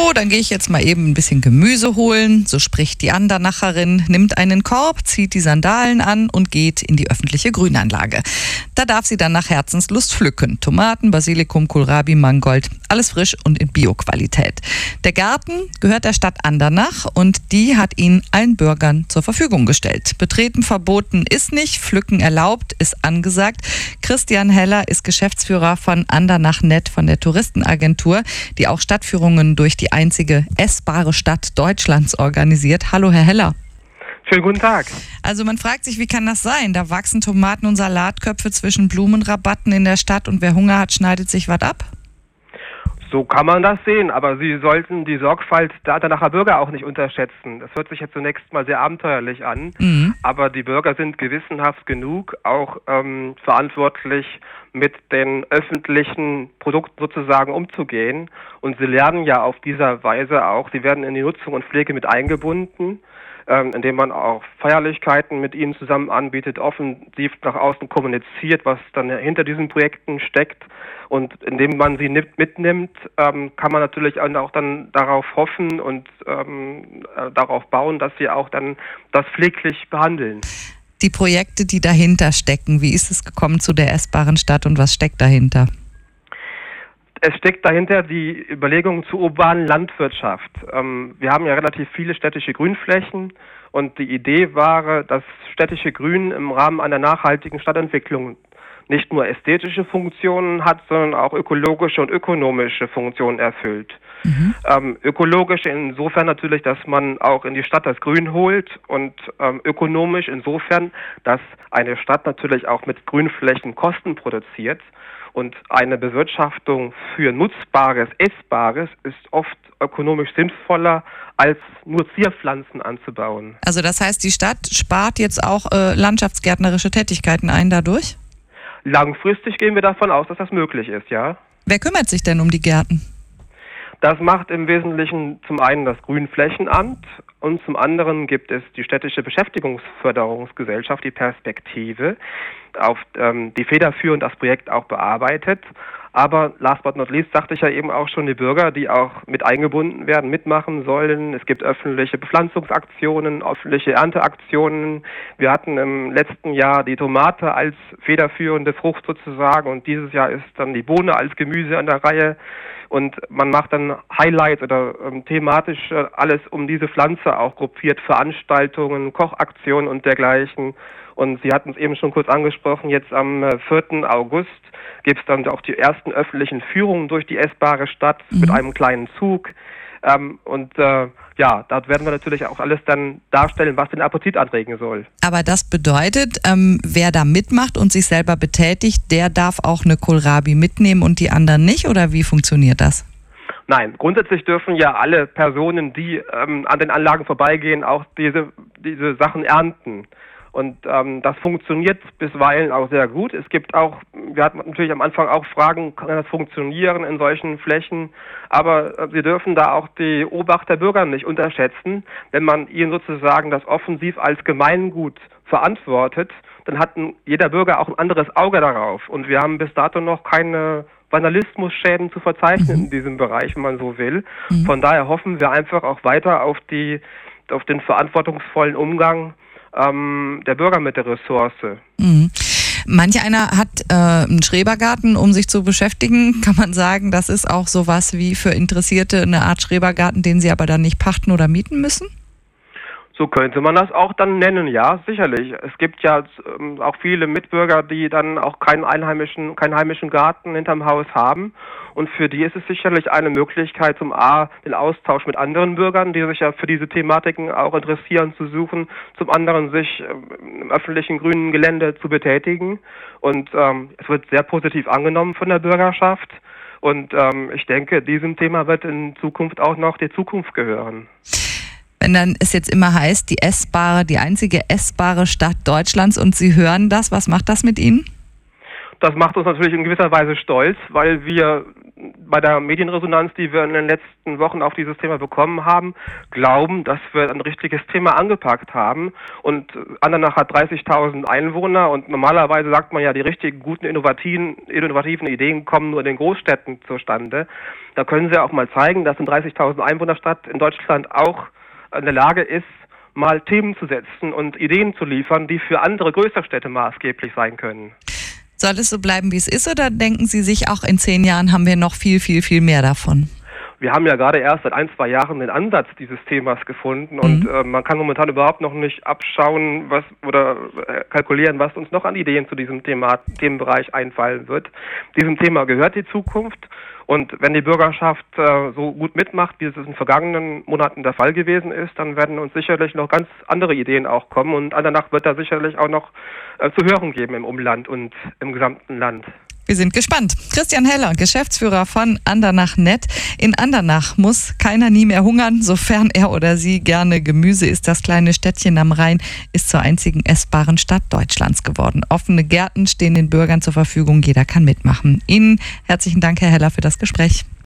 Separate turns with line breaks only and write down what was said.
So, dann gehe ich jetzt mal eben ein bisschen Gemüse holen. So spricht die Andernacherin, nimmt einen Korb, zieht die Sandalen an und geht in die öffentliche Grünanlage. Da darf sie dann nach Herzenslust pflücken. Tomaten, Basilikum, Kohlrabi, Mangold, alles frisch und in Bio-Qualität. Der Garten gehört der Stadt Andernach und die hat ihn allen Bürgern zur Verfügung gestellt. Betreten verboten ist nicht, pflücken erlaubt ist angesagt. Christian Heller ist Geschäftsführer von Andernach-Net, von der Touristenagentur, die auch Stadtführungen durch die einzige essbare Stadt Deutschlands organisiert. Hallo, Herr Heller.
Schönen guten Tag.
Also man fragt sich, wie kann das sein? Da wachsen Tomaten und Salatköpfe zwischen Blumenrabatten in der Stadt und wer Hunger hat, schneidet sich was ab?
So kann man das sehen, aber Sie sollten die Sorgfalt der Andernacher Bürger auch nicht unterschätzen. Das hört sich jetzt zunächst mal sehr abenteuerlich an, aber die Bürger sind gewissenhaft genug, auch verantwortlich mit den öffentlichen Produkten sozusagen umzugehen. Und sie lernen ja auf dieser Weise auch, sie werden in die Nutzung und Pflege mit eingebunden, indem man auch Feierlichkeiten mit ihnen zusammen anbietet, offensiv nach außen kommuniziert, was dann hinter diesen Projekten steckt. Und indem man sie mitnimmt, kann man natürlich auch dann darauf hoffen und darauf bauen, dass sie auch dann das pfleglich behandeln.
Die Projekte, die dahinter stecken, wie ist es gekommen zu der essbaren Stadt und was steckt dahinter?
Es steckt dahinter die Überlegung zur urbanen Landwirtschaft. Wir haben ja relativ viele städtische Grünflächen und die Idee war, dass städtische Grün im Rahmen einer nachhaltigen Stadtentwicklung nicht nur ästhetische Funktionen hat, sondern auch ökologische und ökonomische Funktionen erfüllt. Ökologisch insofern natürlich, dass man auch in die Stadt das Grün holt und ökonomisch insofern, dass eine Stadt natürlich auch mit Grünflächen Kosten produziert. Und eine Bewirtschaftung für Nutzbares, Essbares ist oft ökonomisch sinnvoller, als nur Zierpflanzen anzubauen.
Also das heißt, die Stadt spart jetzt auch landschaftsgärtnerische Tätigkeiten ein dadurch?
Langfristig gehen wir davon aus, dass das möglich ist, ja.
Wer kümmert sich denn um die Gärten?
Das macht im Wesentlichen zum einen das Grünflächenamt und zum anderen gibt es die städtische Beschäftigungsförderungsgesellschaft, die Perspektive, die federführend das Projekt auch bearbeitet. Aber last but not least sagte ich ja eben auch schon, die Bürger, die auch mit eingebunden werden, mitmachen sollen. Es gibt öffentliche Bepflanzungsaktionen, öffentliche Ernteaktionen. Wir hatten im letzten Jahr die Tomate als federführende Frucht sozusagen und dieses Jahr ist dann die Bohne als Gemüse an der Reihe. Und man macht dann Highlights oder thematisch alles um diese Pflanze auch gruppiert, Veranstaltungen, Kochaktionen und dergleichen. Und Sie hatten es eben schon kurz angesprochen, jetzt am 4. August gibt es dann auch die ersten öffentlichen Führungen durch die essbare Stadt mit einem kleinen Zug. Dort werden wir natürlich auch alles dann darstellen, was den Appetit anregen soll.
Aber das bedeutet, wer da mitmacht und sich selber betätigt, der darf auch eine Kohlrabi mitnehmen und die anderen nicht? Oder wie funktioniert das?
Nein, grundsätzlich dürfen ja alle Personen, die an den Anlagen vorbeigehen, auch diese Sachen ernten. Und das funktioniert bisweilen auch sehr gut. Es gibt auch, wir hatten natürlich am Anfang auch Fragen, kann das funktionieren in solchen Flächen? Aber wir dürfen da auch die Obacht der Bürger nicht unterschätzen. Wenn man ihnen sozusagen das offensiv als Gemeingut verantwortet, dann hat jeder Bürger auch ein anderes Auge darauf. Und wir haben bis dato noch keine Vandalismusschäden zu verzeichnen in diesem Bereich, wenn man so will. Von daher hoffen wir einfach auch weiter auf den verantwortungsvollen Umgang der Bürger mit der Ressource.
Manch einer hat einen Schrebergarten, um sich zu beschäftigen. Kann man sagen, das ist auch sowas wie für Interessierte eine Art Schrebergarten, den sie aber dann nicht pachten oder mieten müssen?
So könnte man das auch dann nennen, ja, sicherlich. Es gibt ja auch viele Mitbürger, die dann auch keinen heimischen Garten hinterm Haus haben. Und für die ist es sicherlich eine Möglichkeit, zum A, den Austausch mit anderen Bürgern, die sich ja für diese Thematiken auch interessieren, zu suchen, zum anderen sich im öffentlichen grünen Gelände zu betätigen. Und es wird sehr positiv angenommen von der Bürgerschaft. Und ich denke, diesem Thema wird in Zukunft auch noch die Zukunft gehören.
Wenn dann es jetzt immer heißt, die einzige essbare Stadt Deutschlands und Sie hören das, was macht das mit Ihnen?
Das macht uns natürlich in gewisser Weise stolz, weil wir bei der Medienresonanz, die wir in den letzten Wochen auf dieses Thema bekommen haben, glauben, dass wir ein richtiges Thema angepackt haben. Und Andernach hat 30.000 Einwohner und normalerweise sagt man ja, die richtigen, guten, innovativen Ideen kommen nur in den Großstädten zustande. Da können Sie auch mal zeigen, dass eine 30.000 Einwohnerstadt in Deutschland auch in der Lage ist, mal Themen zu setzen und Ideen zu liefern, die für andere größere Städte maßgeblich sein können.
Soll es so bleiben, wie es ist, oder denken Sie sich, auch in 10 Jahren haben wir noch viel, viel, viel mehr davon?
Wir haben ja gerade erst seit 1-2 Jahren den Ansatz dieses Themas gefunden und man kann momentan überhaupt noch nicht abschauen oder kalkulieren, was uns noch an Ideen zu diesem Themenbereich einfallen wird. Diesem Thema gehört die Zukunft. Und wenn die Bürgerschaft so gut mitmacht, wie es in den vergangenen Monaten der Fall gewesen ist, dann werden uns sicherlich noch ganz andere Ideen auch kommen. Und Andernach wird da sicherlich auch noch zu hören geben im Umland und im gesamten Land.
Wir sind gespannt. Christian Heller, Geschäftsführer von Andernach Net. In Andernach muss keiner nie mehr hungern, sofern er oder sie gerne Gemüse isst. Das kleine Städtchen am Rhein ist zur einzigen essbaren Stadt Deutschlands geworden. Offene Gärten stehen den Bürgern zur Verfügung. Jeder kann mitmachen. Ihnen herzlichen Dank, Herr Heller, für das Gespräch.